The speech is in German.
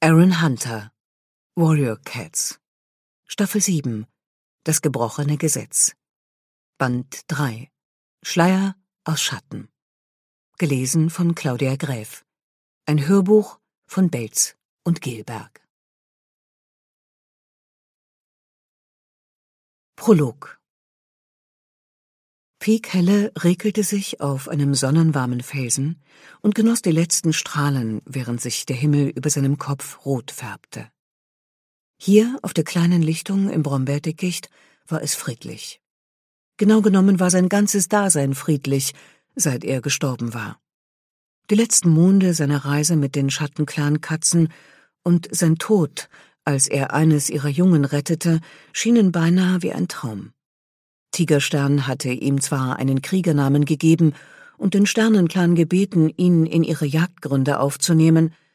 Aaron Hunter, Warrior Cats, Staffel 7, Das gebrochene Gesetz, Band 3, Schleier aus Schatten. Gelesen von Claudia Gräf. Ein Hörbuch von Belz und Gelberg. Prolog. Piekhelle regelte sich auf einem sonnenwarmen Felsen und genoss die letzten Strahlen, während sich der Himmel über seinem Kopf rot färbte. Hier, auf der kleinen Lichtung im Brombeerdickicht, war es friedlich. Genau genommen war sein ganzes Dasein friedlich, seit er gestorben war. Die letzten Monde seiner Reise mit den Schattenclan-Katzen und sein Tod, als er eines ihrer Jungen rettete, schienen beinahe wie ein Traum. Tigerstern hatte ihm zwar einen Kriegernamen gegeben und den Sternenclan gebeten, ihn in ihre Jagdgründe aufzunehmen,